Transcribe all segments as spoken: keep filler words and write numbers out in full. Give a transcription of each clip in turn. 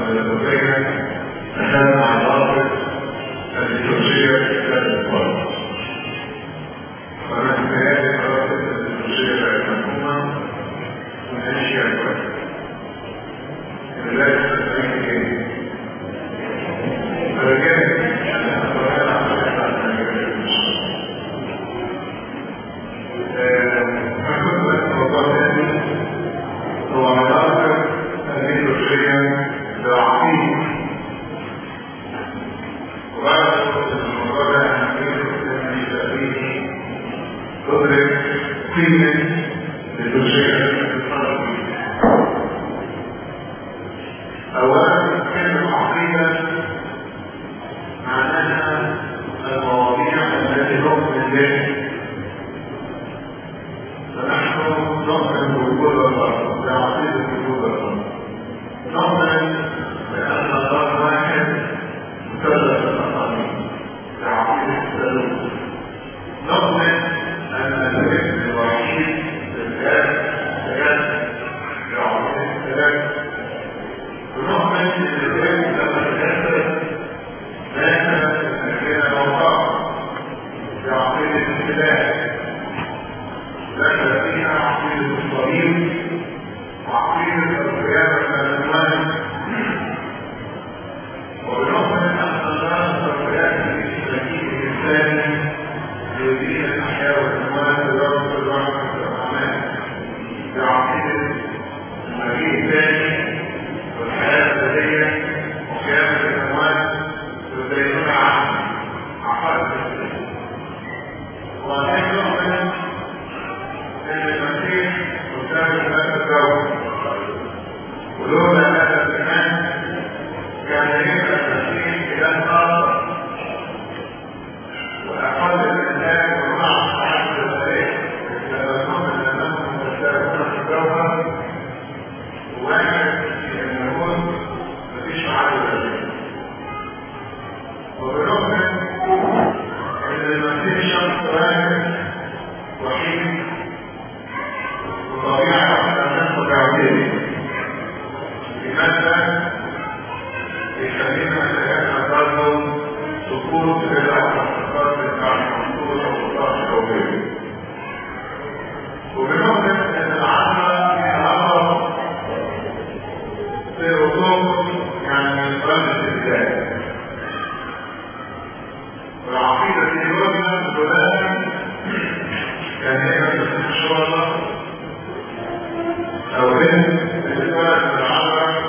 الأوروبية أخذنا علاقة الليتورجية في كتاب القرآن. فأنا متهيألي علاقة الليتورجية بقت مفهومة ونمشي كويس. لا تستطيع إيه؟ فرجعت أنا أتوقع على فكنت أتوقع ثاني هو علاقة الليتورجية بالعقيدة. وبعد الموضوع ده هنقول ان يستفيد تدرك قيمه الليتورجيه التي تتصرف فيها. اولا كلمه عقيده معناها المواضيع التي نؤمن بها، فنحن نؤمن بوجود الله، بعقيده وجود الله، نؤمن بان الله واحد مثلث الأقانيم بعقيدة الثالوث، نؤمن أن الابن الوحيد للآب ثلاثة بعقيدة الثلاثة، ونؤمن أن الابن لما تجسد مات من أجلنا وقع بعقيدة الثلاثة، دخل فيها عقيدة الصليب وعقيدة القيامة من الأموات، وبنؤمن أن الله سوف يأتي بمجيئه الثاني ليدين الأحياء والأموات ويرد الرحمة والأعمال بعقيدة المجيء الثاني والحياة الأبدية وقيامة الأموات والدينونة عنه عقائد الإسلام. وأيضا نؤمن أن المسيح قدام ثلاثة الدولة، ولولا هذا الإيمان كان يبقى المسيح إله آخر وأقل الإنسان ومع السعادة البشرية، لما نؤمن أنهم متشابهون في الجوهر وواحد في اللاهوت مفيش معاه بشرية. وبنؤمن أن المسيح شخص واحد وحيد وطبيعة واحدة متعددة. لماذا؟ يخلينا نتجنب برضه سقوط بدع الافكار بتاع المنصور او الطاقه الشعوبيه. وبنؤمن ان العامه لها في الرسوم يعني بلد البلاد. والعقيده دي لغه البلاد كان هي ان شاء الله او بنت بتتولد من العامه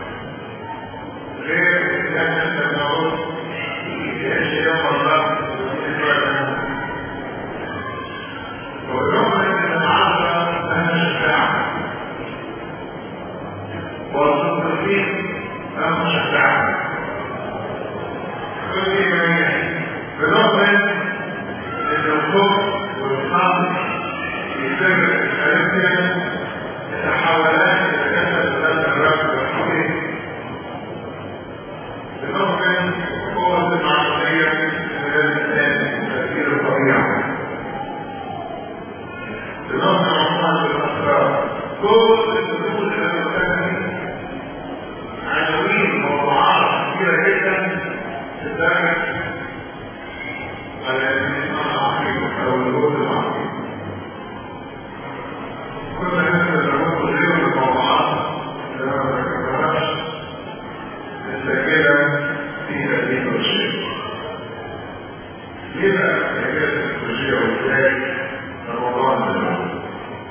غير الناس التناول يعيش يوم الله وبنؤمن ان العامة لها شفاعة والصديقين لهم شفاعة. كل جميع بنؤمن ان الخوف والصبر في سر الخارجية يتحولان الى جسد ذات الرب والحقيقة. بنؤمن قوة المعقولية من الإنسان وتأثير الطبيعة. بنؤمن عموما بالأسرار. كل الدخول إلى المكان عناوين موضوعات كثيرة جدا تدرس على الإنسان العقيدة أو الوجود العقيدة. كل هذا الوجود غير الموضوعات اللي ما ذكرناهاش مسجلة في هذه التوجيه. ليه بقى مسجلة التوجيه وازاي الموضوع ده؟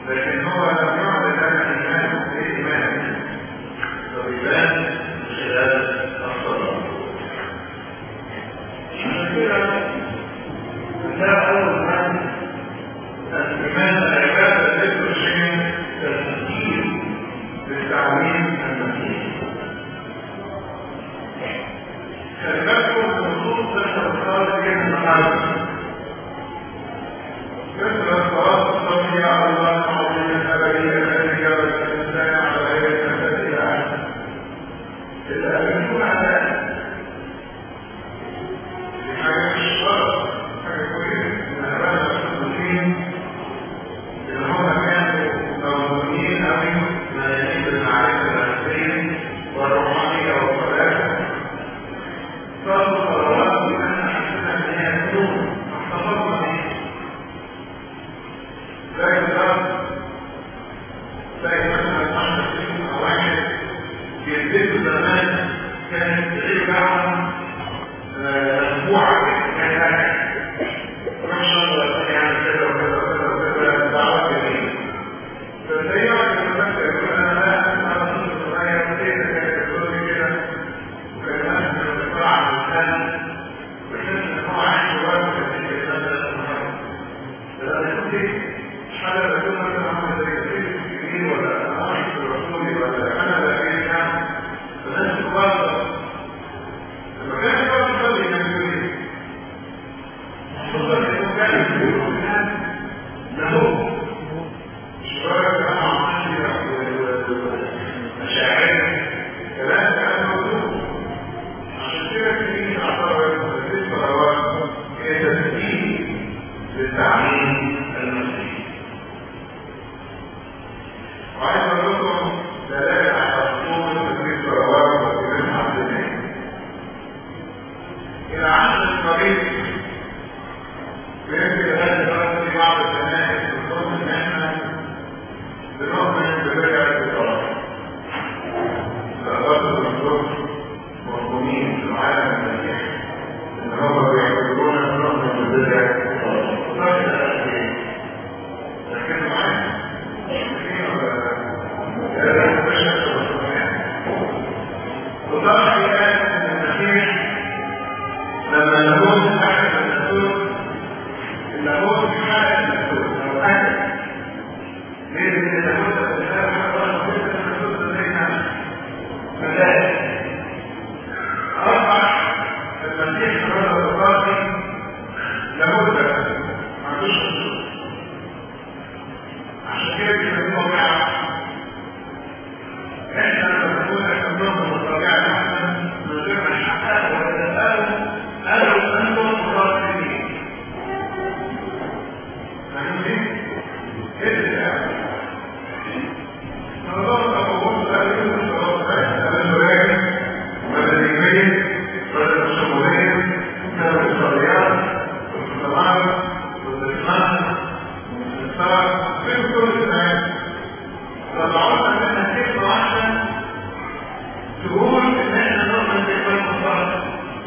لكن هو لم يعلن لنا ايمانه بايمانه فبيبان من خلال الصلاه. عشان كده ده اول من الايمان العباده الليتورجيه تسجيل للتعليم المسيحي. خلي بالكم النصوص تحت الصلاه دي النهارده مثل الصلاه الصلاه على الله العظيم الابدي الذي جرت الانسان على غير المثل الى اخره. اللي قابلتوه على دي حاجه مش غلط، حاجه كويسه ان ابانا المسلمين اللي هم كانوا موجودين قوي مليانين بالمعرفه النفسيه والروحانيه والفلاسفه صلوا صلوات لان حسنا ان هي تكون احتفظنا بيها. زي بالظبط زي مثلا واحده فيهم او واحد بيلبسوا زمان كانت تعيب لهم مجموعه كده روح شغله يعني كده وكذا وكذا وكذا دعوات جميله. فالسيارة كانت يقول انا لا انا صرت صغير كده كانت تقول لي كده وكلمات من الدفاع عن الانسان وحس ان هو عنده وقت في الكلمات الصغيره. فلما يكون دي حاجه بتكون مثلا عامله زي كتير كبير ولا انا واحد في رسولي ولا انا لا في كام فالناس تتواصل. لما كان يقعد يصلي كان يقول ايه؟ خصوصا انه كان يقول الناس له مش مجرد كلام عقلي ومشاعر كلام كلام موجود. عشان كده الكنيسه تعتبر هذه الصلوات هي تسجيل للتعليم المسيحي. وعايز اقول لكم دلائل على خطوره هذه الصلوات وقيمتها عندنا. الى عهد القريب ويمكن لغايه دلوقتي في بعض الكنائس بتظن ان احنا بنؤمن ببدعه الصلاه. الأغاثة المسلوك مفهومين في العالم المسيحي ان هم بيعتبرون نؤمن ببدعه الصلاه. وصلت الى الاخير ركزوا معايا وصلت الى ان المسيح لما اللاهوت تحت الناسوت اللاهوت حرق الناسوت او اكل ليه؟ لان اللاهوت الانسان حرق الناسوت زينا ملاك اصبح المسيح رضا الباقي لاهوت ما عندوش ناسوت. عشان كده بيسموه طبيعه. احنا لما نقول احنا بننظم الطبيعه احنا من غير ما نحققها ولا نساله قالوا انتم مراقبين. فاهمين؟ ايه اللي يعني؟ فالله تقوم بأمين الصلاة أمين راجل ولا نجمين ولا تشمولين كانوا الصليات والصلاة والإسلام والإنصار في كل الناس. فضعونا منها كلمة واحدة تقول إن إحنا نؤمن بإيمان الصلاة.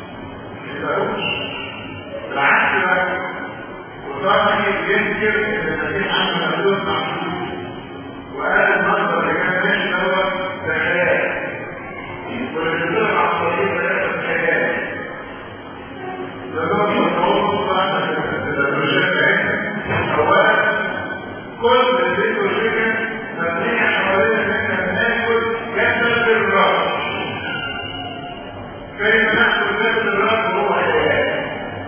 بالعكس بقى وصاحي ينكر ان المسيح عنده مخلوق محدود وقال المنظر اللي كان ماشي دوت ده خيال واللي بيطلع على الطريق ده يحصل خيال. ده نوع من التواصل بتاعنا في البروجيكت بتاعتنا. اولا كل البروجيكت مبنيه حوالين ان احنا بناكل جسد الرب. كيف ناكل جسد الرب وهو خيال؟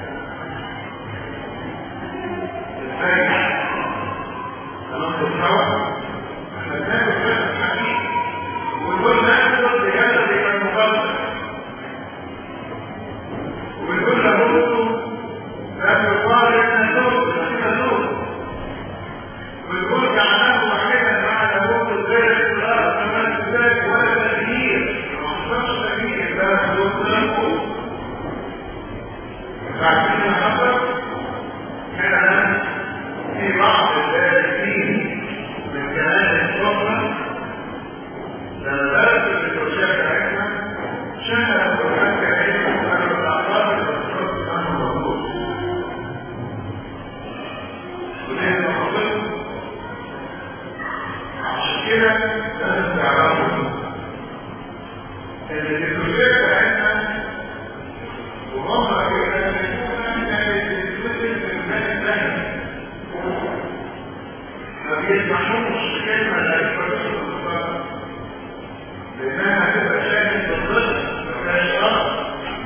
هننظر سوا احنا بناكل جسد حقيقي ونقول ناكل بجسد يبقى مقدس ونقول لاهوته لم يقارن ناسوت ناسوت ونقول جعله واحدا مع لاهوته كده لازم تعرفوا ان الدكتوريه بتاعتنا وهم كده كانت بتتوزن في المال الثاني ما بيسمحوش بكلمه غريبه تدخل الصلاه لانها هتبقى شاهد بالضبط ما فيهاش غلط.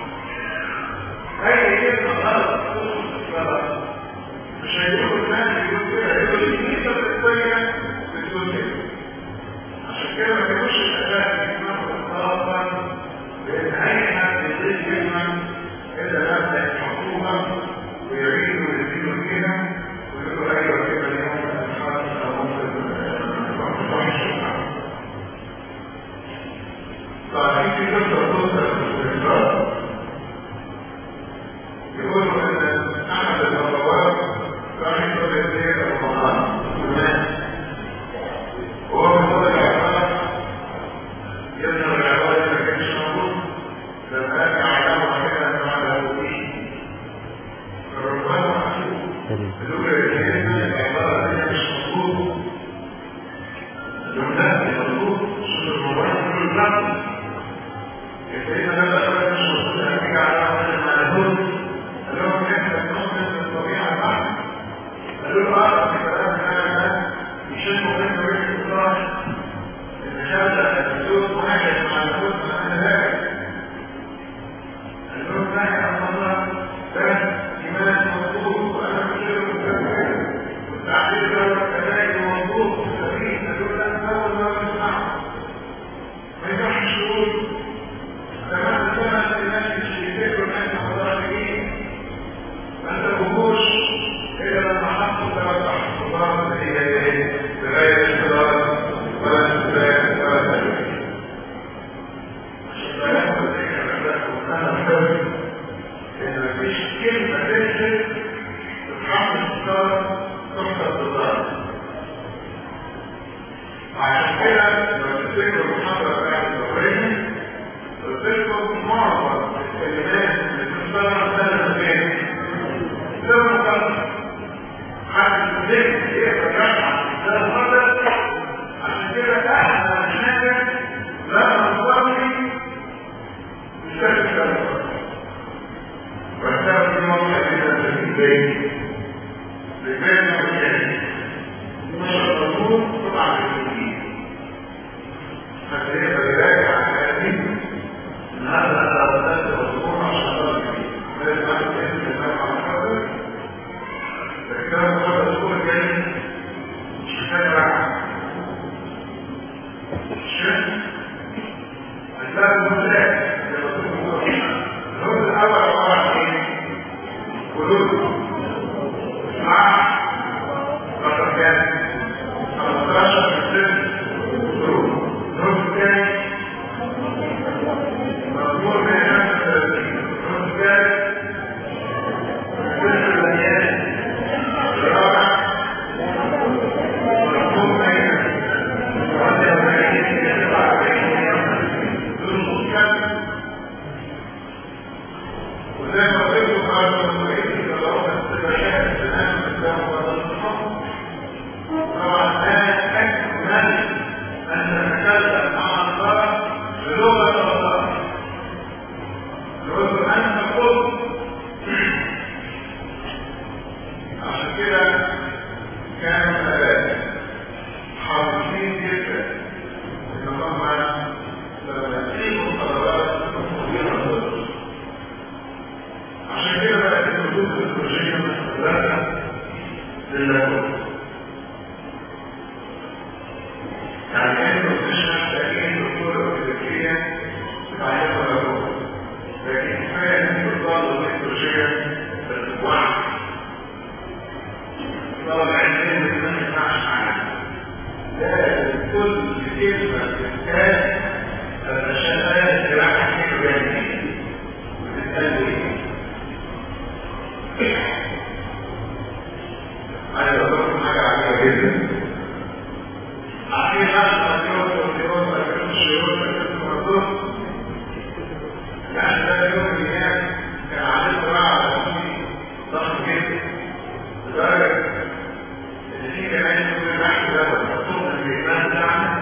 اي كلمه غلط تدخل الصلاه مش هيقولوا الناس بيقولوا كده، هيقولوا الكنيسه الاسلاميه بتقول كده. عشان كده ما كانوش الاساس يسمحوا اطلاقا بان اي حد يضيف كلمه الا مبدا الحكومه ويعيدوا ويزيدوا فيها ويقولوا ايوه كده اليوم الاشخاص او ممكن طيب في قصه توصل في الاستقرار يقولوا ان احد الابواب راح يقول الزيت رمضان وهو من هو العبارة يظهر العبارة ما كانش موجود لما أجي علامة كده على أبوه فربما محسوب الأولى يجيزنا العبارة دي مش مظبوط الجملة دي مظبوط شوف الموبايل كله الرقم السيدة لما أخذت مش مظبوط هتيجي علامة كده مع الهود قال لهم كيف تنظم الطبيعة بعد قالوا له أعرف الكلام هذا يشوفوا منه ريح الصلاح إن خلق الزوج واحد مع الزوج مع ذلك الزوج ناحية الله ده إيمان مظبوط وأنا مشير مستمر والتعبير ده كذلك مظبوط سبيل أقول لك أول ما نسمعه ما ينفعش تقول كمان سمعت الناس يشتكوا الناس مضاربين ما انتبهوش إلا لما حطوا ثلاث أحصار اللي هي إيه؟ بغير الصلاة ولا الصلاة ولا التكبير. عشان لا يحصل ذكر لكم أنا أحب إن مفيش كلمة تنزل تتحمل الصلاة تحصل بالظاهر. عشان كده لو تفتكروا المحاضرة بتاعت الدورية قلت لكم معظم الكلمات اللي في الصلاة لازم فين؟ لازم مقدس. حد الذكر يقدر يرفع ده مقدس. عشان كده احنا حاجه لا نصلي مش لازم كده وهتعرف اليوم حديثا في البيت لبيتنا وكذا مش المفروض طبعا بالتوكيد حتى يقدر يراجع على الحديث ان هذا الاولاد مظبوط عشان الله فيه لازم واحد يسمع النوع على الحدث الكلام هذا الصور الجاي مش محتاج راحه الشيخ هتلاقي المزاج زي ما تقول الهوز الاول عباره عن ايه؟ قلوب مع رقم كام؟ خمستاشر في السن قلوب الهوز الثاني مضمور من خمسة وثلاثين الهوز الثالث السن المليان الرابع مضمور بين واحد وثلاثين إلى سبعة وثلاثين دون مشكلة وزي ما قلت قال المؤيد يتضرب السبعيات السلام الإسلام والنصر طبعا لا أكمل أن نتكلم مع الله بلغة الله نقول أنت قلت عشان كده كانوا الآباء حريصين جدا إن هم لما يقيموا قرارات مصيرة عشان كده بقت الحدود الزوجية مستقلة لللاهوت يعني كانوا مش محتاجين دكتور أكاديمية بتعلموا اللاهوت لكن كفاية إن الطلبة الزوجية بتتوعى طلب علمين ما ينفعش معانا لازم كل كلمة تتقال الأشياء تراجع كيلو يعني وتتقال ايه؟ عايز اقول لكم حاجة عجيبة جدا عارفين عشرة مليون مليون مليون شهور مليون مرضون يعني ده اليوم اللي كان عليه صراع على ضخم جدا لدرجة ان في كمان يقول النحو ده مكتوب من الإيمان بتاعنا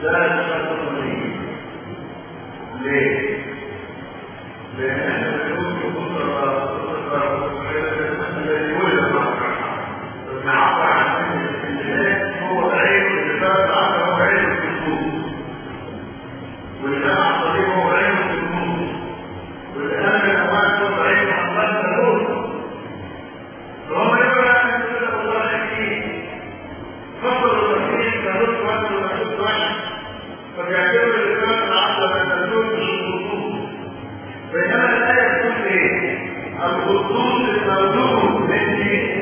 لا تخطط ليه. ليه؟ لأن احنا بنقول في قصة الذي ولد معك بنعبر عن الانتماء هو عين الاتفاق العقل هو عين الخصوص، والإمام الصليب هو عين الخصوص، والإمام الأموال هو عين الله الثالوث. فهم يقول أن يقول الله حكيم فصلوا التحكيم ثالوث واحد وثالوث واحد، فبيعتبر الاتفاق العقل من ثالوث مش الخصوص. بينما الآية تقول إيه؟ الخصوص الموجود مني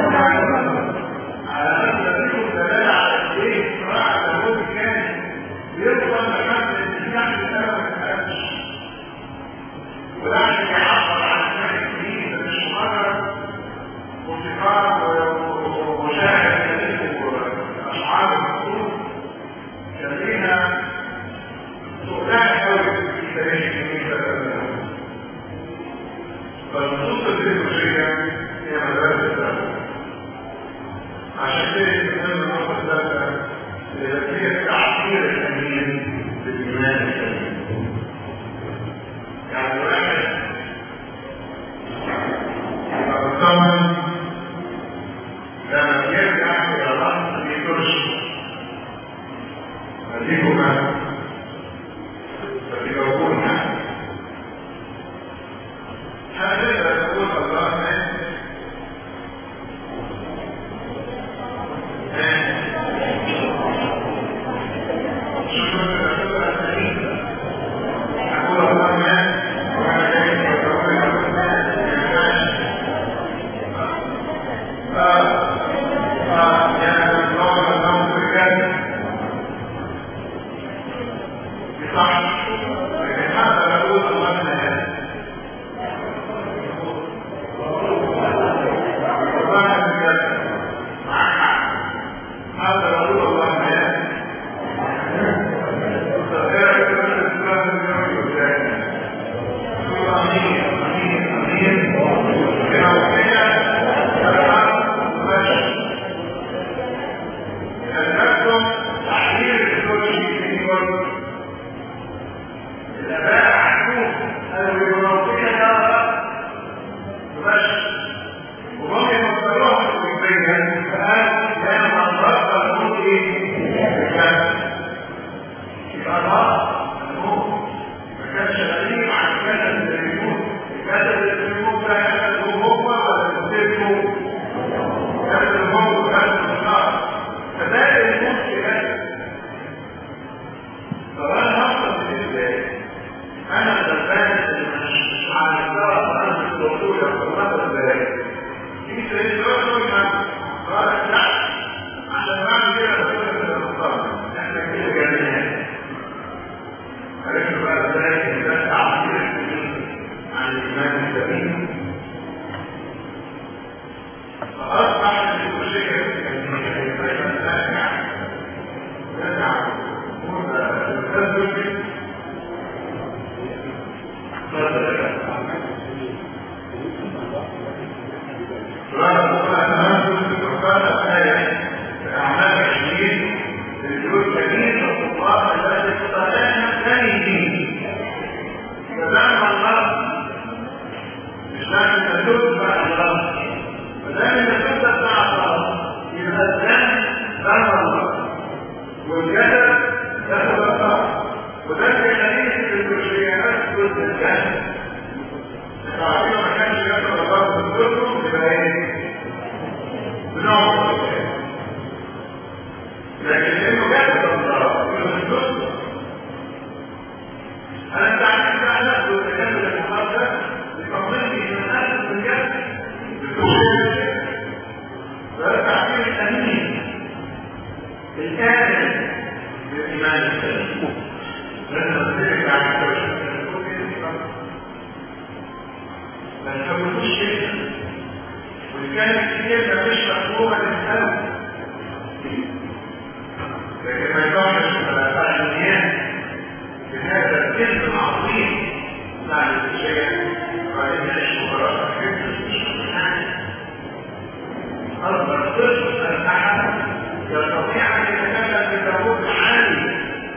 على أن تكون دلالة على الشيء صراع الأمور كان يوصل لحد الاتجاه السبب ما تقلش، ولكن يعبر عن الشيء الجديد مش مجرد موسيقار ومشاهد وأشعار الخصوص كان ليها سؤال قوي في تاريخ الكنيسة. فالنصوص الفيزيولوجية هي مدارس الدولة. عشان كده يتكلم النقطة الثالثة اللي هي تعبير الأمين بالإيمان السليم. يعني واحد يبقى مطمن لما يرجع إلى الله ما بيقولش هديكم مثلا فتجاوبونها. هذا يقول الله مات شكرا لله الأسلين يقول الله مات وانا جاي ويقول الله مات يعني الله النوم بالجد بصح. لكن هذا يقول الله مات هذا رسول الله مات امين امين امين بنوعيه لأنكم تحرير الزوجي في الوقت الاباء عندهم البنوعيه يا مباشر وهم يفكروها فكريا فقال كان من رفض الموت بالكلام يبقى الله الموت ما كانش غريب عن الجسد اللي بيموت. الجسد اللي بيموت ده جسد هو ولا جسده؟ جسد هو جسد النار. فده الموت في جسد. طب انا هفضل ازاي؟ انا غلبان اللي مش على الدواء وانا مش الوصول يا ازاي؟ في سيد رسول قال لا عشان بعد كده بقول لك المقام احنا كده جميعا عرفنا بقى ازاي ان ده تعبير عن الايمان السليم. فاصبح المشكله بين الناس يدعم التسلسل أعمال عشرين الجزء كثير الله الذي استطاعنا ثانيه فدام الله مش لازم تدوس مع الله. فدام تدوس مع الله يبقى الدم دم الله والجسد جسد الله. وده الحديث الفيزيولوجيات جزء الجسد. التعبير ما كانش جسد الله بالجسد يبقى ايه؟ بنوع لكن انه جسد الله يبقى الجسد. انا التعبير ده نفسه الجسد المقدس يطمني من نفس الجسد بالجسد. ده التعبير الامين الكامل للايمان السليم. لازم نتفق على التوجيه ما نحاولوش كده. وكان كتير ما فيش مفهومه للسلام لكن ما يقعش فعليات بهذا الكلم العظيم بتاع الشيء وبعدين نعيش مباراه فكره مش حاجه. اكبر طفل الاحد يستطيع ان يتكلم بتوجه عالي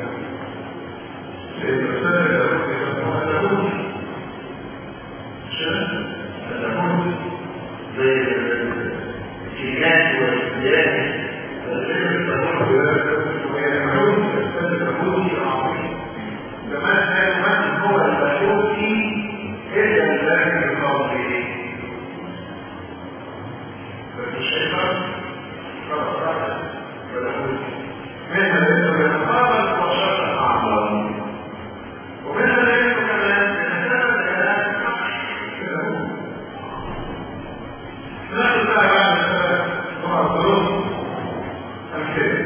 المسألة لابد يسموها لاهوت عشان اللاهوت زي الكيميات والسياسة فالشيء اللاهوت وهي لاهوت المسألة اللاهوتي العظيم زمان كان من هو اللاهوتي إلا الذي يقضي فالشيطان خلاص راحت فلاهوتي منها الذي يتقابل وشرط أعظم ومنها ذلك كمان بنتابع الكلام كلاهوت نأخذ بقى بعد ثلاث نوع الظروف أمثلة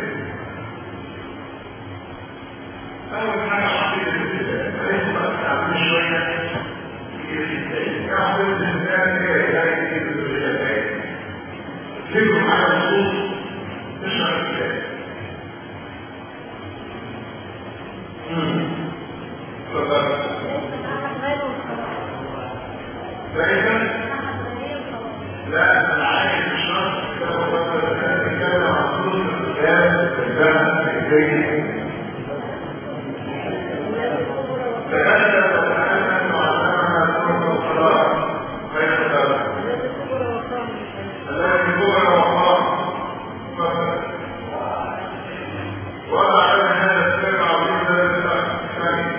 أول حاجة عقيدة الإنسان عليه بقى تعمل شوية في الإنسان كعقيدة الإنسان هي إلهي في الزوجية تجيبوا معايا نصوص تشرح الإنسان لا انا عايز الشرط كده عن صوت الكتاب الجامعة الفكرية تكلم وتعلم وعلمنا سورة الصلاة خير الصلاة الذي كبر وقام وضع على هذا السبب عظيم الثاني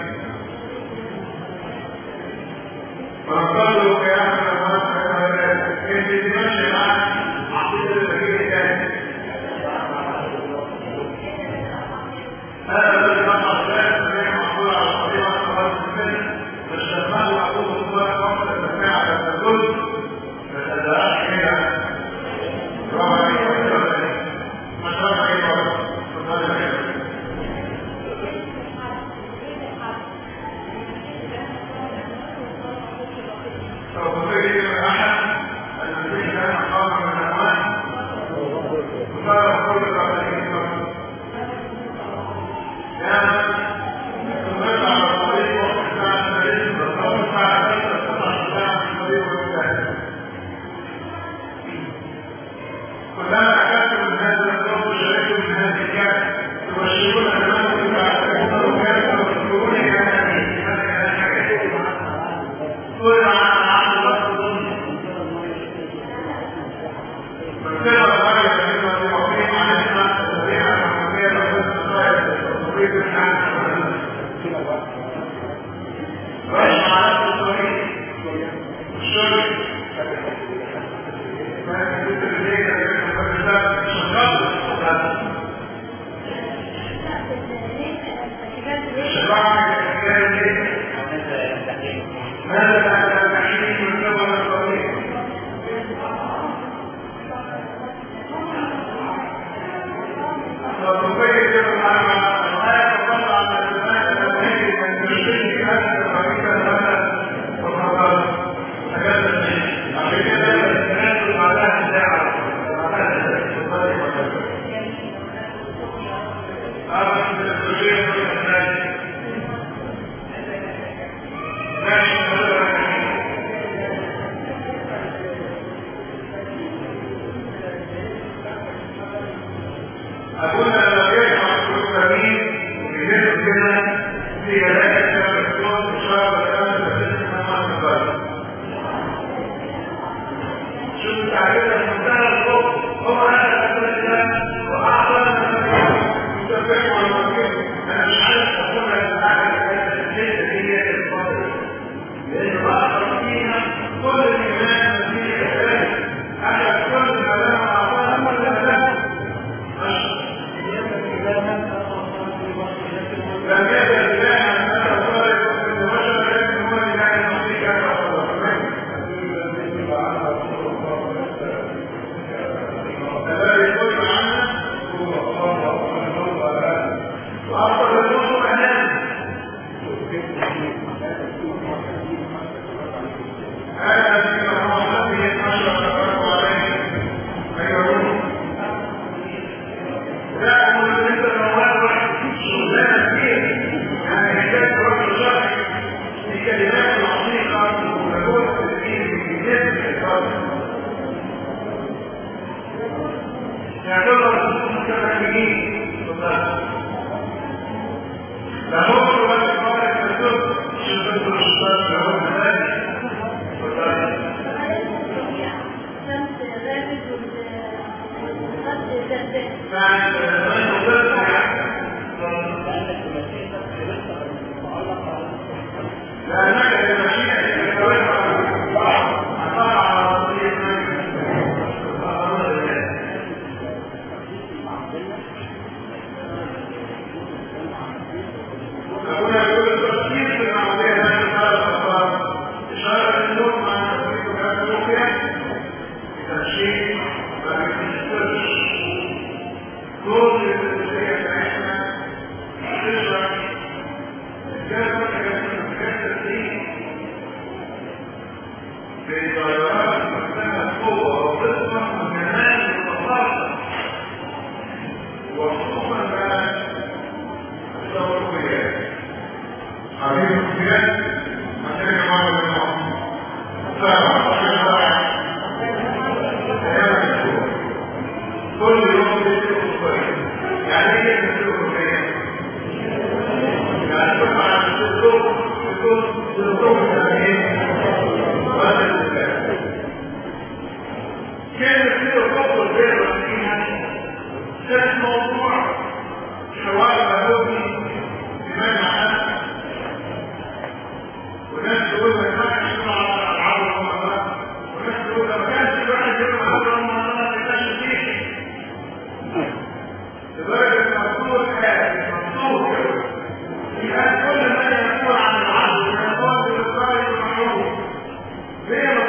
ونقضوا قيامة الناس انت تمشي معك عقيدة الفكير الثاني هذا الذي نقع الثالث الذي معقول على القضية والصلاة الثانية فالشمال وعقوه الله وقت المساعة على الكل فالأداء هنا رابع عليك وإنسان ما شاء الله عليك وإنسان عليك فبطيء أحد الذي كان قام من الأموال وصار كل الأخرين كان يتمتع على الطريق وقت الساعة الثالثة فالطريق الساعة الثالثة تطلع الساعة في الطريق والثالث كلما أكدت من هذا الوقت وشاركت من هذه الكاد تبشرون أنهم يتعلمون وكانوا ويذكرون كان أمين هذا كان حاجة كل عام عام الوقت ضمن فانتظر غاية أقولنا لما يجمع الكتابين ويجب كده في جلالة كتاب الكتاب وشارة الكلام بسيطة كمان البلد. شوف التعبير المنتهى الخوف هو هذا الكتاب وأعطى متفق والمكين. أنا مش عارف أقول لك الحاجة الحتة دي الفضل لأنه بأخر فيها كل الإيمان فيه كذلك أخذ كل ما لها أعطاها كل ما لها لم يزل إلها أن أتى صالح من البشر لكن هو إله المسيح كما قال الذي يقول عنه وأفضل الرسل أنام هذا الذي رحمه به النشر فرقوا عليه أيضا لا أقول أنت المواد شغلانة كبيرة يعني حكاية رجل شرعي في كلمات العميقة ومجهود الدين من جسم الفرد يعتبر المتفاهمين لا نقول ولا نقارن بالدول شبه الشباب لهم ذلك لأنك المشيئة تتوقع عطاء على وصية أقول كل التفكير في المعودية هذه الحالة الأخبار إشارة للنور مع تفكير كانت روحية بتنشيط ما بيتنشطرش كل الجزئية بتاعتنا تشرح الجزء بإدارات مكتمة القوة وقسمة والجمال والتفاصيل وخصوصا بقى التوقيات هذه التوقيات محتاجة مرة للمعصر سبعة عشر واحد أيام الأسبوع كل يوم بيصير كويس يعني ايه بيصير كويس؟ يعني كل على الصوت الصوت الصوت يعني كان كده خطوة غير فيها كان موضوع حوار مهودي بمعنى عام وناس تقول لك ما كانش على العرض رمضان وناس تقول لك ما كانش واحد يوم على رمضان ما كانش فيه لدرجة المفروض كان مفروض كان كل ما يقول عن العرض يقول بالإصرار المحروم ليه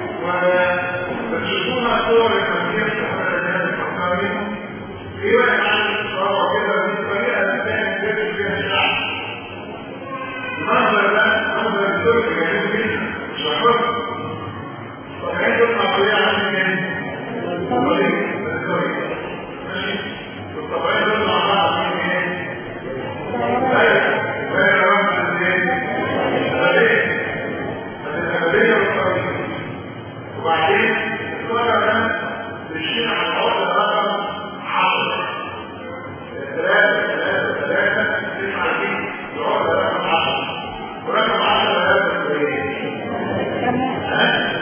وبتشوفوها صور المسيح في هذا الجهاز الفكري في واحد عامل صور كده بالطريقه اللي كان بيجي فيها الشعب. المنظر ده منظر التركي جميل جدا مش محفوظ. طبيعي تطلع طريقه عامل ايه؟ طريق بالطريق ماشي؟ والطبيعي تطلع بعض عامل ايه؟ ايوه وهي رمز ايه؟ غاليه هتبقى بالطريق. وبعدين الصورة ده بيشير على العقدة رقم عشرة ثلاثة ثلاثة ثلاثة تسعة دي العقدة رقم عشرة ورقم عشرة هذا ايه؟ ها؟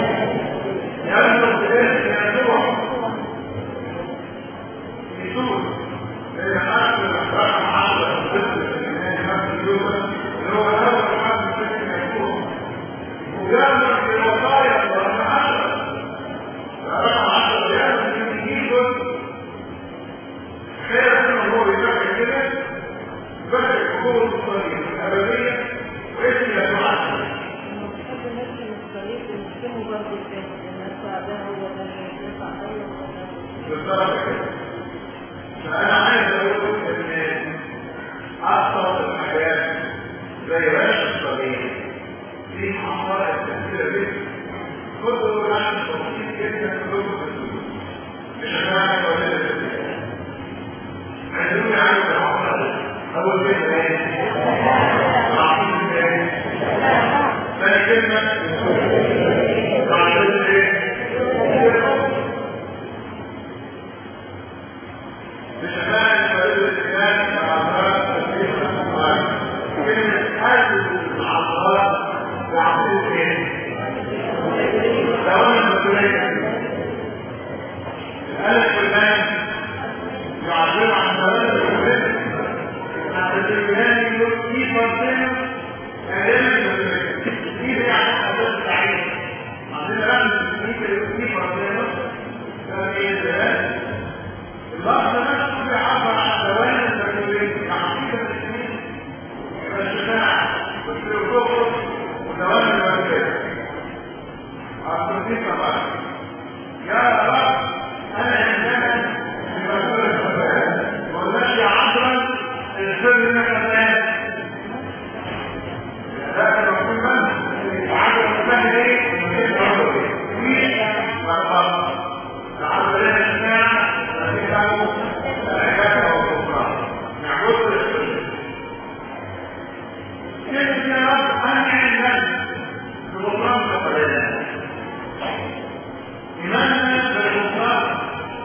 يبدو ايه؟ يسوع يسوع لأن أكثر رقم عشرة ضد الإنسان نفس اليوم اللي هو أول حد في يسوع وجابر في الوصايا رقم عشرة رقم عشرة يعني من يجيبه خير انه هو يفكر كده يفكر حضور الطريق الابديه واسم يسوع عشرة بالضبط كده. فانا عايز اقول ان اكثر الحاجات زي رش الطريق في حقائق كثيره جدا خذوا نحن بسيط جدا كلكم الفلوس مش هنعمل ولا الفلوس عايزين نعمل العقل اول كلمه ايه؟ العقل ايه؟ ثاني كلمه العقل ايه؟ مش هنعمل ولا الاسلام العقل تسليم العقل كلمه هذه العقل العقل ايه؟ دوام المسؤولية الألف واللام يعبر عن دوام المسؤولية عن الإيمان يقول في فرصنا أيام المسؤولية في يعني أساس التعليم عندنا رمز ممكن يقول في فرصنا ده إيه الزلال اللفظ نفسه بيعبر عن دوام المسؤولية كعقيدة الإسلام والشفاعة والفلوس ودوام المسؤولية أصدقائي الله يا رب أنا عندما بمسؤول الخبائر والنشي عبرا الفر لك الآن لكن رسول من وعبر الله إيه؟ ومسيح عبر إيه؟ والله العبر لنا الساعة ومسيح له العبادة والكفران نعبد الشرك كيف يا رب أنعم لنا بغفران خطايانا إيماننا بالغفران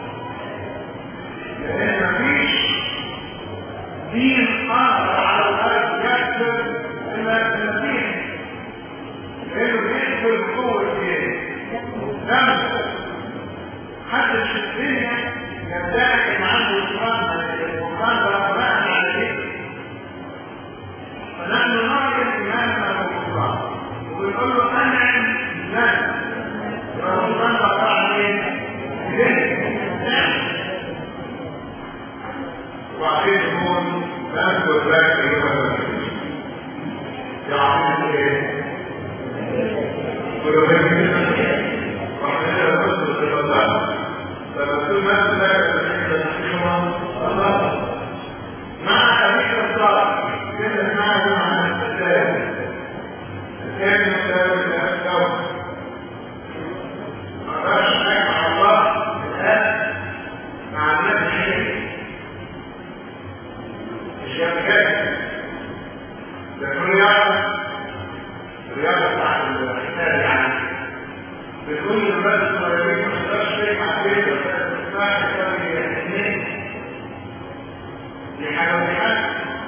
لأن مفيش دين آخر على الأرض يكسر إلا المسيح لأنه بيكسر بقوة إيه؟ دم حتى في الدنيا يدعي إن عنده غفران الغفران ده غفران على إيه؟ فنحن نعرف إيماننا بالغفران وبنقول له أنعم لنا رمضان بقى عليه وبعدين يقول ناس وذاك ايها المسلمين يعطيك ايه؟ ولغايه وحنا نقول في الرمضان فنقول ناس وذاك المسلمين الله مع حديث الصالح كنا نعلم عن التساؤل كان التساؤل من التوبه مقدرش نحكي مع الله الآن مع الناس الشيء مش يمكن لكن رياضة الرياضة بتاعت الحساب يعني بتقول للناس الصغيرين مقدرش تحكي مع البيت وتسمع تسوي اثنين دي حاجة ودي حاجة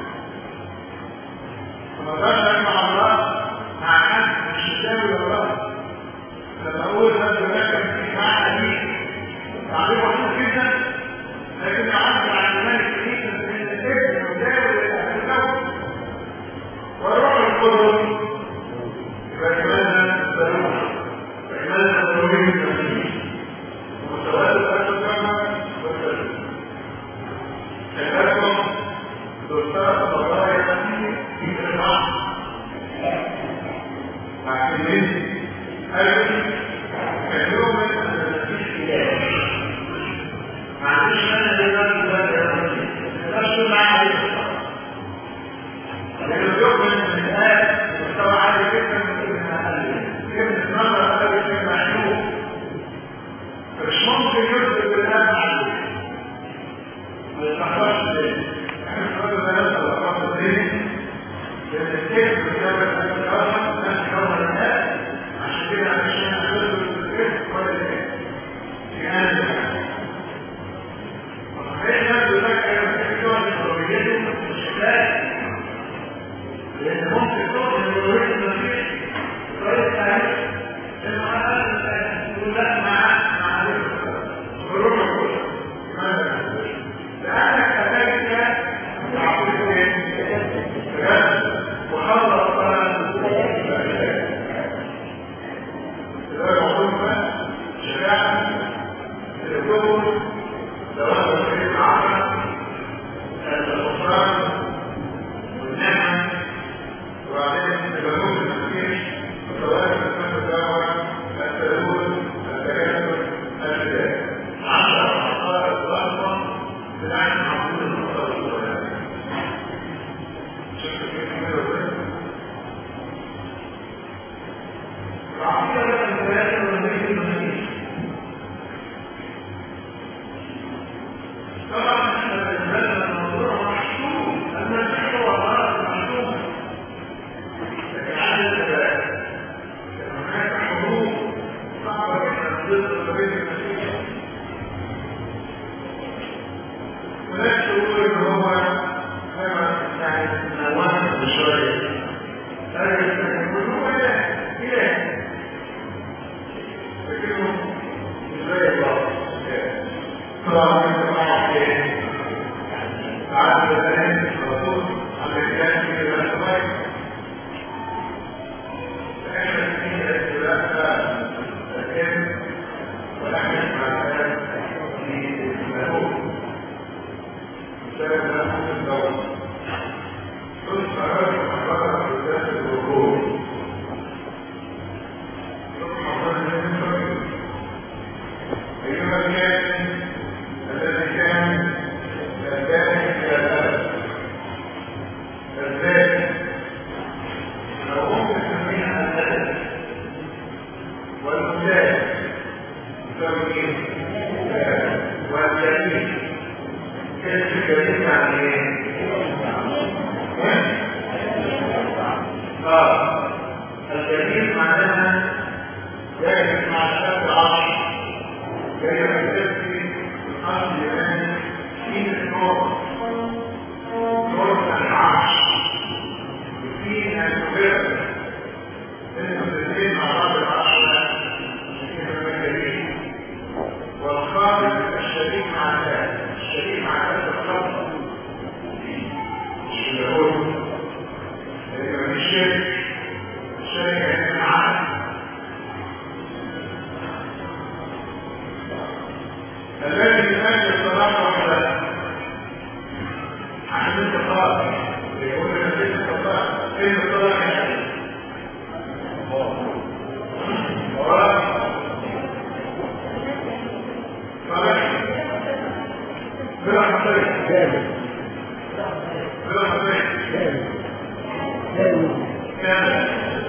مقدرش نحكي مع الله مع حد مش يساوي الله لما اقول هذا هناك في معنى دي تعريف بسيط جدا لكن يعبر عن الملك الكنيسه من الابن والداوي والزوج والروح القدس يبقى كمان ضروري كمان ضروري التمثيل ومستويات الاسلام والتسليم لكن دكتور القضايا في البعض لكن أيضا كان يوم ان مفيش اله ما عنديش انا دلوقتي دلوقتي يا ربي ما تقدرش معايا عليه لانه يؤمن من الآن مستوى عالي جدا من كلمة نظرة هذا شيء محلوب فمش ممكن يثبت بالآن عليه ما يتحضرش ليه احنا في الوقت ده نسأل الأطراف الدين لأن الكيف بسبب أن الكرم الناس كرم الآن عشان كده عشان نثبت بالكيف ولا الكيف في آن الآن وصحيح ناس يذكر أن الكيف ضروريته مش كفاية لأن ممكن تؤمن بضرورية المسيح بطريقة ثانية إنه هذا يقول لا مع مع الروح القدس لماذا؟ لأنك أتيت تعطيك بجد وخلص طلب الأشياء إذا موضوع شجاعة الكتب سواء في العقل الغفران والنعمة وبعدين البنوك المسيح وسواء الاسم الدعوة التدول التجسد الفداء عشر عقائد ضخمة بتاعت معقول النقطة الأولى شفت كيف كده ازاي؟ العقيدة بقى الثلاثة والمسيح المسيح طبعا احنا بالنسبة لنا الموضوع محسوب المسيح هو الله المحسوب لكن عدد الثلاثة هناك حروب صعبة جدا ضد ما بين المسيح وناس تقول ان هو يعني نوعا بشوية لكن هو اله اله لكنه مش زي الله طبعا انت معك ايه عدد الثلاثة الرسول على الكلام في الأسماء لأن فيه اختلاف لكن ونحن مع الناس في المنوب بسبب نفس الدولة ثم أردت محررة في ذات الركوب ثم أردت من أيها الكائن الذي كان ينتهي إلى الأبد الذات لو ممكن تسميها الأبد والمجاز تسميه والجميل كيف الجميل يعني ايه؟ اه الجميل معناها يجب مع الشاب عشر كي يكتفي الأصل الآن في النور نور العرش وفي الكبير إنه الاثنين مع بعض العرش الكريم والخالق الشريك مع الآن الشريك مع الآن الخلق مش اليهود لأنه مفيش شرك الشرك عند العالم الذي من أجل الصلاة وحده عشان انت صلاة يقول لك انت صلاة فين الصلاة يعني صلاة صلاة بلا حصير كامل بلا حصير كامل كامل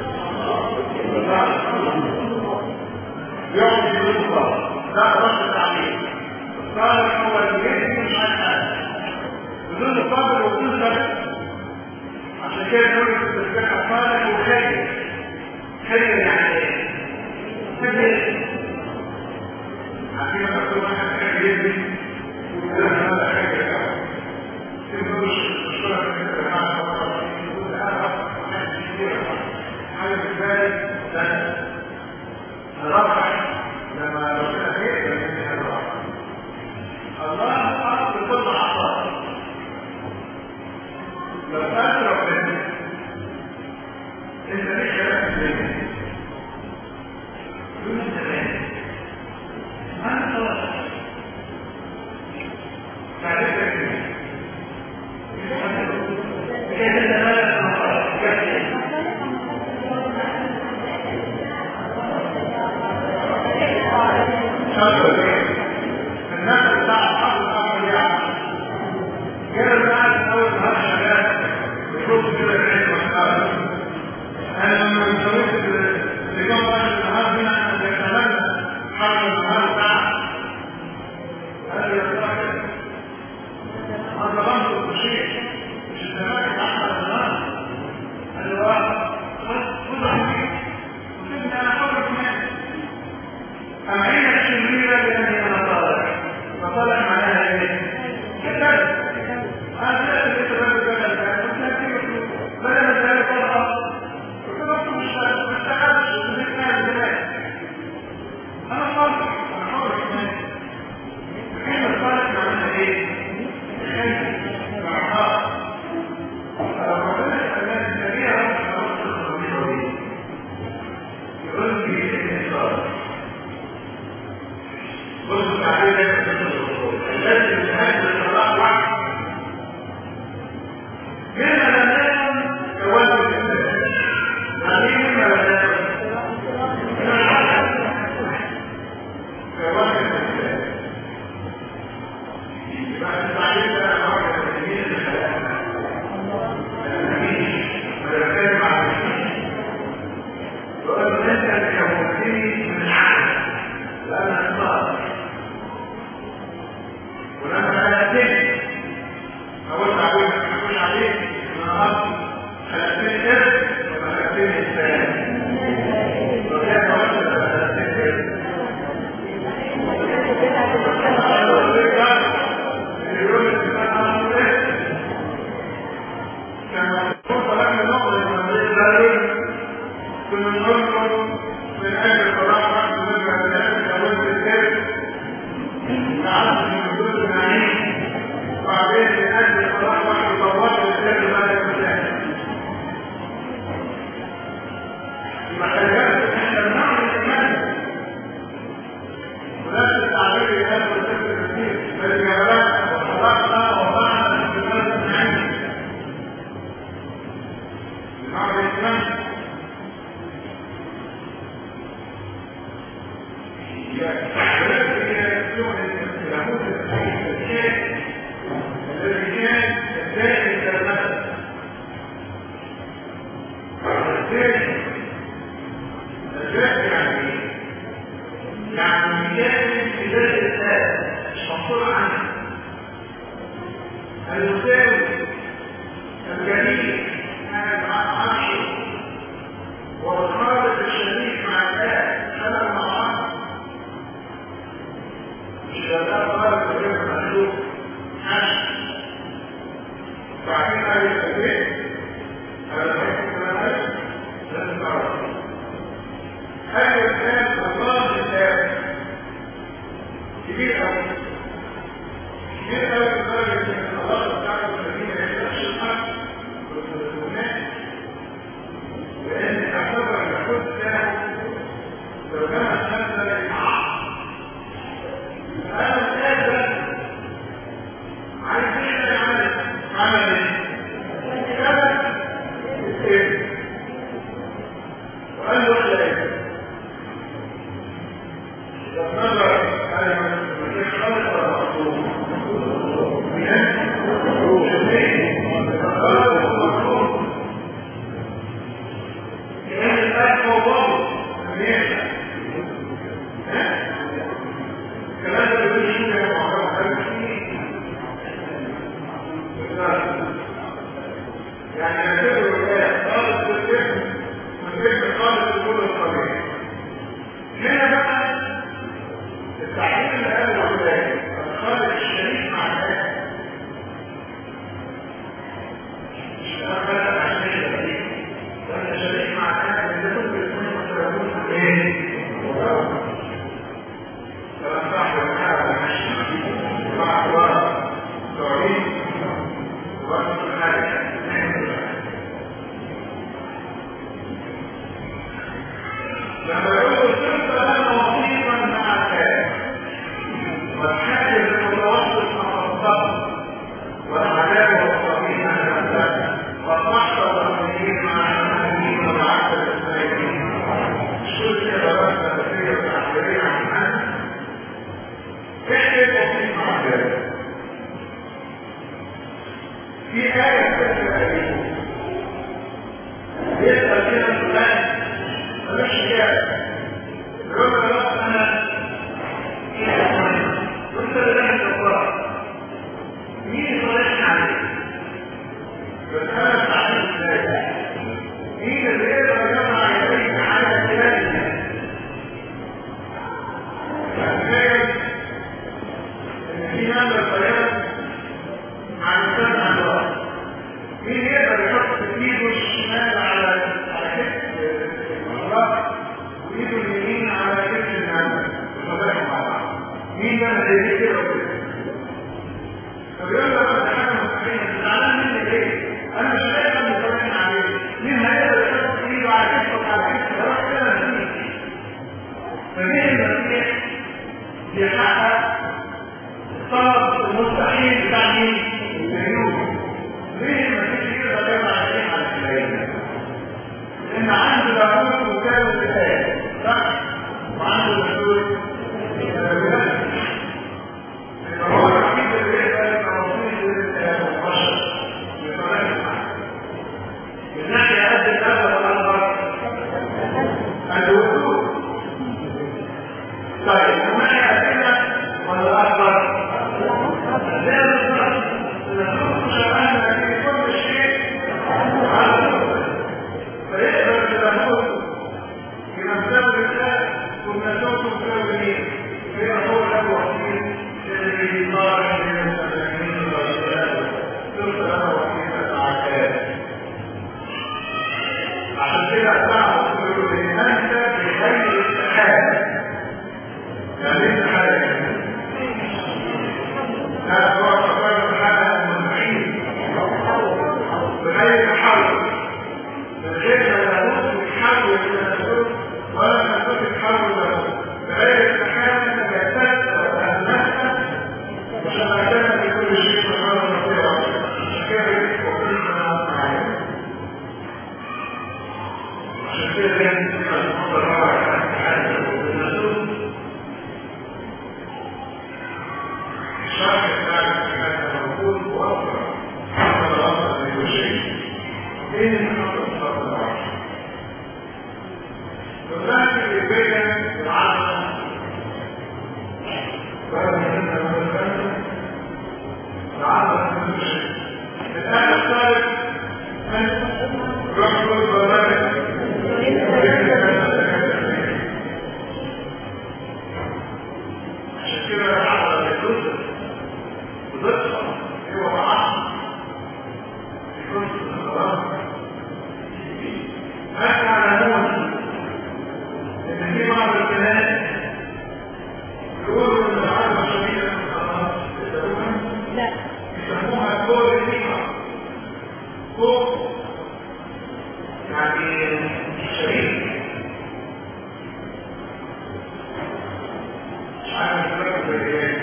يوم يقول الله لا رد التعليم الصالح هو اللي يهدي مش عن حاجة بدون الصالح وبدون صالح عشان كده نقول في التسبيح الصالح وخير خير يعني ايه؟ خير عارفين لما تقول واحد خير يهدي يقول لك هذا خير يعني تقول الشرع في الجماعة يقول هذا حاجة كبيرة حاجة بالذات ده الرفع لما ربنا خير من هذا الرفع الله أصل كل عطاء لو سألت ربنا انت ليش خلقت الدنيا يقول انت مالك انا خلاص تعرفت كده كيف انت مالك انا خلاص كيف في الانتصار. بص تعالى الذي من اجل الصلاه وحده مما لم يكن كواجب الانسان. يعني مما لم يكن من العدل كواجب الانسان. يبقى التعليم ده انا واحد من الدين اللي خلقنا الامين ويتكلم عن الدين ويقول انت اللي كونتني من العدل لأنا أصدار ولما خلقتني أقول عليك أقول عليك أن أصل خلقتني إرث وما خلقتني إنسان وكان وقت خلقتني إرث يقول الإنسان أصل إرث كان مفروض لنا نقضي من غير ذلك كنا ننظر من أجل صلاح نعرف من وجود النعيم وبعدين من اجل صلاح واحد الله والسر بعد الانسان. يبقى خلينا احنا بنعمل الايمان ونفس التعبير اللي قاله السر كتير بل جبلنا وخلقنا ووضعنا في بلاد النعيم. بنعمل الايمان التعبيرات هي اللاهوت الشيء الذي كان الدائم كالمدى الدائم الدائم يعني يعني كان في ذات الآن مش مفصول عنه المساوي الجميل كان مع عرشه والخالق الشريك مع الآن خلق مع بعض شباب خالق غير مخلوق حاجة بعدين قال البيت على الحكم كمان لازم تعرف هل الإنسان الله الإنسان كبير أوي كبير أوي لدرجة إن الله تعالى الذين يخشى الحق والمسلمات لأن تعتبر الحكم له لو كان الشمس لا يتعاقب أنا متأكد عايزين نعمل عمل ايه؟ كذا ايه؟ وقال له احلى ايه؟ إذا نظر على المكان خالص ولا مطلوب؟ بجد؟ شوفين؟ خالص ولا مطلوب؟ كمان الأكل وضوء مليانة ها؟ الكلام ده بيقول شو يا معلم يعني نعتبر الآية خالص بالفهم والفهم خالص بكل الطبيعي. هنا بقى التعليم اللي قاله الولاية الخالق الشريك مع الآية مش الآخر عشان الشريك لأن الشريك مع الآية اللي كنت بتكون متلوث ايه؟ كلام صح والحالة ماشي مع الله تعريف وقت الحاجة لما يقول صرت لنا وسيطا مع الآية والحاجة المتوسط مخصصة والعداوة والصديق عن الأسلام والصحة والمسلمين مع المسلمين ومعبد الإسلامين شو الكبارات الأساسية فجه المسيح يحقق الطلب المستحيل بتاع مين؟ اليهود. ليه المسيح يقدر يبقى عليه على الكلام؟ لأن عنده لاهوت وكان الآية صح؟ وعنده رسول الأولاد. هو الوحيد اللي يقدر يبقى وصيل للبشر بطريقة الحق. من ناحية قد الأرض والأرض الوجود. طيب من ناحية أدلة ولا أكبر؟ أدلة بالظبط. الرسول شغال لكن كل شيء على الأرض. فيقدر تلاحظه يمثل الإنسان ومناسوته تساوي مين؟ فيبقى هو له وحيد اللي يطارح من السماكين والرجال تصل له وحيد الأعكاد. عشان كده أتعرف تقول إن أنت بغير استحالة. يعني إيه استحالة؟ لا هو تقرر الحالة المستحيل بغير تحرك. غير لاهوت يتحول الى ناسوت ولا ناسوت يتحول لاهوت بغير استحاله تجسدت او اهملت وشبهتها بكل شيء سبحانه وتعالى. عشان كده بيقول وكلنا معايا. عشان كده كان في المنطقه الرابعه كانت تحدث بالناسوت. الشرح بتاع الاستحاله موجود واكبر حتى لا اصل لكل شيء. ايه المنطقه والناس اللي بين العالم وهذا من الخمسة العالم من الشيء الآن الثالث من رحل البرامج عشان كده العالم يدوز وضدها هو معاه يكون في الصلاة هذا علمون إن في بعض الكلام يقولوا إن العالم شديدة من الخلاص يسموها؟ لا يسموها كور النيمة. كور يعني شديد مش عارف تفكر بالإيمان.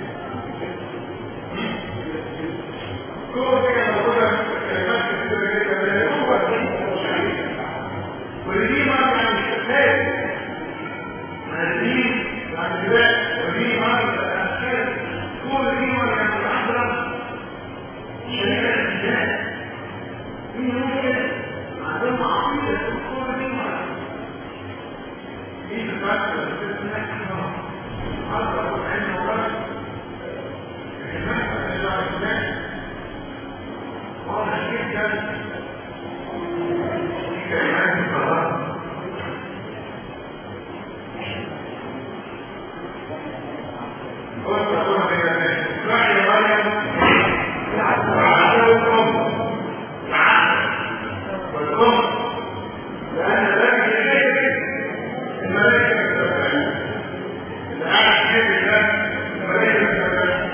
كور كده موجودة كلمات كتيرة جدا هو شديد والنيمة يعني استثناء الدين يعني لا ودي مرض الأشكال كل دي مرض الأحضر شريكة الإنسان مين ممكن عندهم عقيدة كل دي مرض دي تفكر الاستثناء أكبر وعين مرض الإنسان الإنسان الإنسان واضح جدا في كلمات الصلاة قلت أقول بين الناس رأي مريم وعادة الأم العادة والأم لأن ذلك الشيء الملائكة السبعين اللي قاعد في الله الملائكة السبعين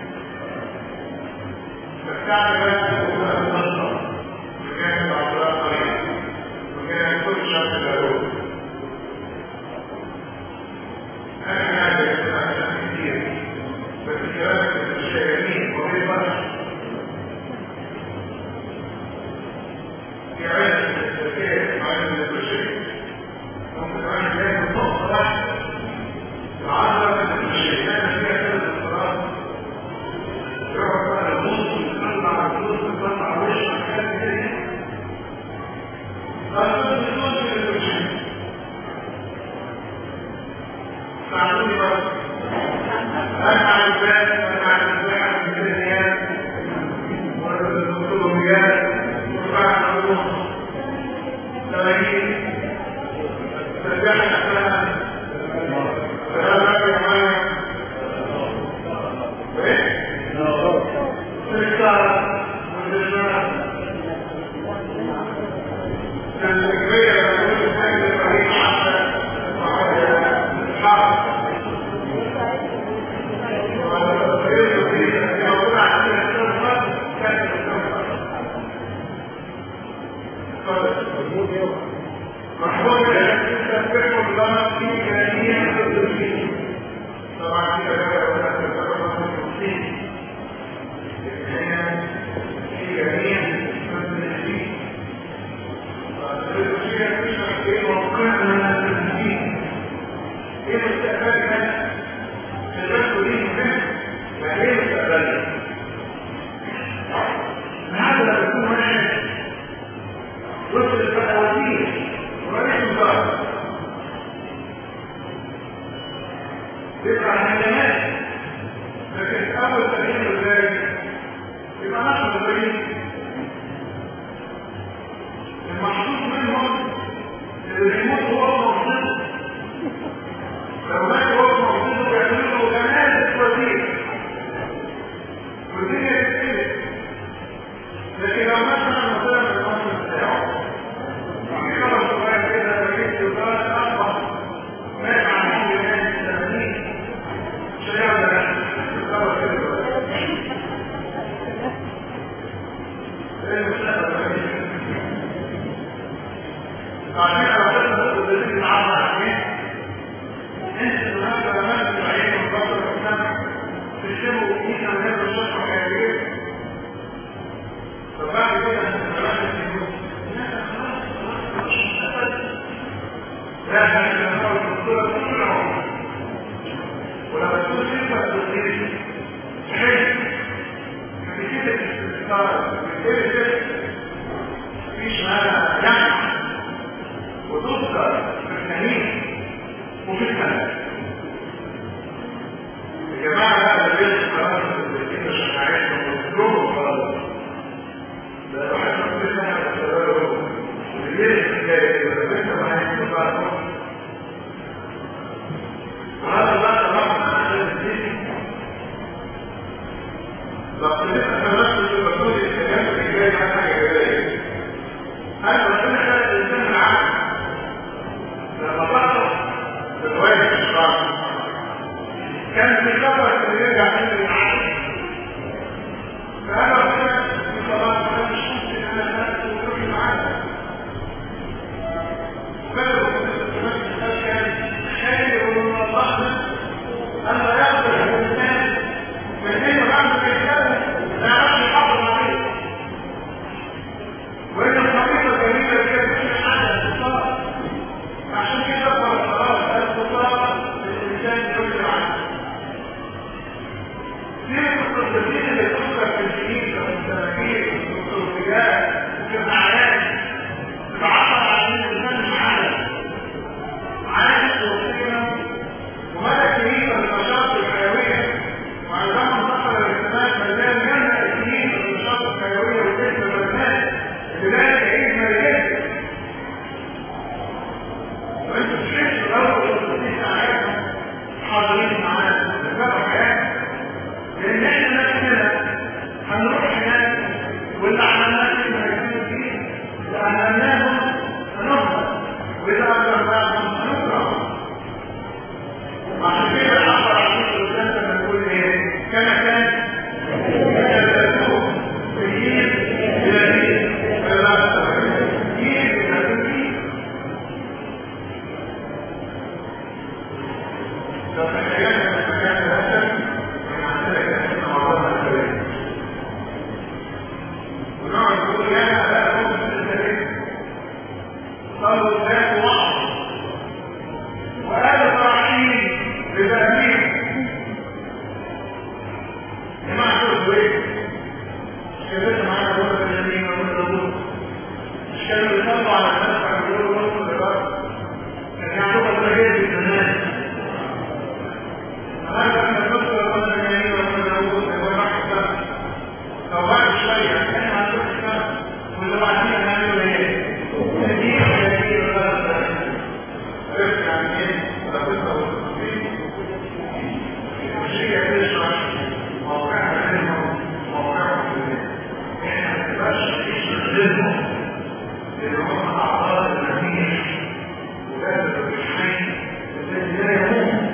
فالتعب بس هو المصدر وكان الأطراف مريم وكان كل شخص له هذا يعني يتبع كثير بس كلامك الشيئين وفي فرق في علم الذكاء وعلم الشيء ممكن علم ذلك نقطة واحدة العشرة من الشيء لأن فيها ثلاث اضطراب يقعد بقى الغوص ويطلع الغوص ويطلع وش وحاجات كده فالغوص بيطلع من الشيء تعلمني بقى أنا الباب أنا الباب من الدنيا والدكتوريات وفعل الروح تلاقيه ترجعنا أحلام فهذا يعمل وإيه؟ تركار والجنة الفكرية يقول الحاجة الرهيب عشان وعلى الحرب يبقى هنجمات. لكن اول تغيير ذلك يبقى نحن الغريب المحسوس منهم اللي بيموت هو موصله. لو مات هو موصله بيعملوا جنازة وزير والدنيا تتقلب. لكن لو مثلا مثلا من المصر بتاعه في خبر صغير كده بجيب يقال اصبح مات عن عمر ناس ثمانين مش هيعمل الخبر كده ايه المستقبل عشان لو كنا نقول بالذات العامة عشان انت تنبع نفس العين والبصر والسمع تشتروا ميزة من هذا الشخص وحياتيه. فبعد كده انت تبعد الفلوس لا خلاص خلاص مش مستقبل لا احنا نحاول الدكتورة كل العمر ولما تكون شركة تدريس حلو نتيجة الاستثمار بالتالي كده مفيش معاها يعني وتذكر في التاريخ وفي السنة. يا جماعة بقى اللي بيرسل خلاص الدكتور شفاعتهم ويسلوهم خلاص ده واحد من كل سنة بسببه اللي بيرسل كده يبقى بنت ما هيكون بقى نص وهذا بقى طبعا عشان الدين بقى لسه تمثل في بطول الكلام اللي جاي عن حاجة جاية هل ربنا خلق الإنسان العقل لما بطل بالواجب الشرعي كان في خبر اللي يرجع من العقل فهذا ربنا في صلاة ولا مش ممكن أنا نفسي وكل معانا وكان الرسول كان خير من الله أن لا يقبل الإنسان من أي بعض الإنسان لا يعرف يحافظ عليه وإن الطريقة الجميلة هي كل حاجة الصلاة عشان كده الصلاة الصلاة الإنسان يقول عنه ليه المتصدقين اللي تذكر في الكنيسة والتماثيل والصوفيات وفي الأعياد تتعبر عن الإنسان العالم عايش وقيمة ومدى الكنيسة بالنشاط الحيوية وعندما انتقل الاجتماع مازال يملأ الكنيسة بالنشاط الحيوية والجسم والناس اللي لا يعيش مليئة وانت تشيش الأول والتسيس عليهم حاضرين معانا نتبقى حياتنا لأن احنا نفسنا هنروح هناك واللي عملناه فيه هيكونوا فيه إذا أهلناهم هنهرب وإذا أهلناهم هنكره وعشان كده عبر عن الرسالة لما نقول إيه كما كان يتلاتوه بجيل إلى جيل ثلاثة جيل إلى جيل لو تخيلنا في المكان هذا من عندنا كأننا مرضنا الكريم ونقعد نقول يا لا أقوم بالتدريب صلوا الناس وعظ وقالوا فرحين بتأمين جماعة تقولوا ايه؟ مش كده معانا دولة اليمين ودولة الدول مش كانوا بيصلوا على الناس ويقولوا نص الإدارة كان يعتبر تغيير في الزمان هذا احنا نذكر ودولة اليمين ودولة الدول يقول راح السنة لو بعد شوية احنا هنروح السنة واللي بعدين هنعملوا ايه؟ تدير ويدير وغلط عرفت يعني ايه؟ لابد والتصميم المشرية تشرح موقعها منهم موقعهم منهم احنا ما نبقاش نعيش نخدمهم لان هم اعضاء المسيح وجسد الحي الذي لا يموت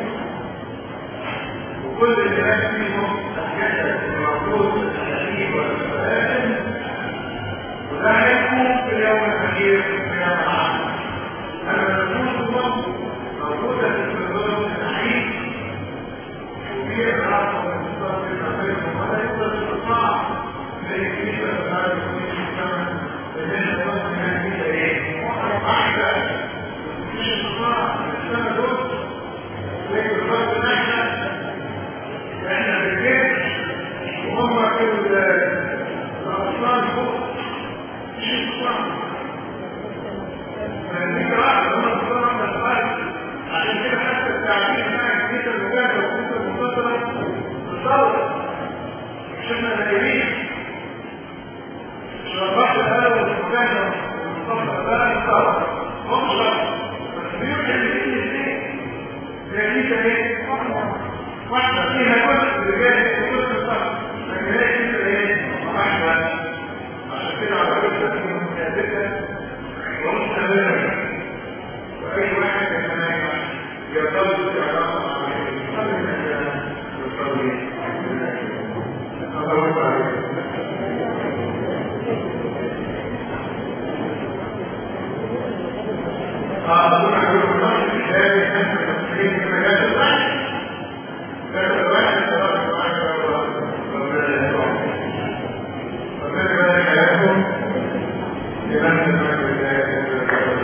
وكل الناس فيهم الجسد الموجود الحديث والسلام وده هيكون في اليوم الاخير في القيامة العامة اما نفوسهم موجودة في الفردوس العيد وفي إعراض من الصلاة بينهم ولا يقدر استطاع زي كنيسة الغالب وكنيسة الثمن لأن الناس هناك كده إيه؟ واحدة مش استطاع السنة دول لكن الوقت نحن إحنا بالجيش واحدة فيها جزء رجالي وجزء الصف، لكن هي كده ايه؟ واحدة. عشان كده على فكرة فيهم ثابتة ومستمرة، وأي واحد يتناجح يظل في علاقة مع غيره قبل أن يصلي. الله عليك. آه، أقول لك أقول لك الإسلام أنت المسلمين كما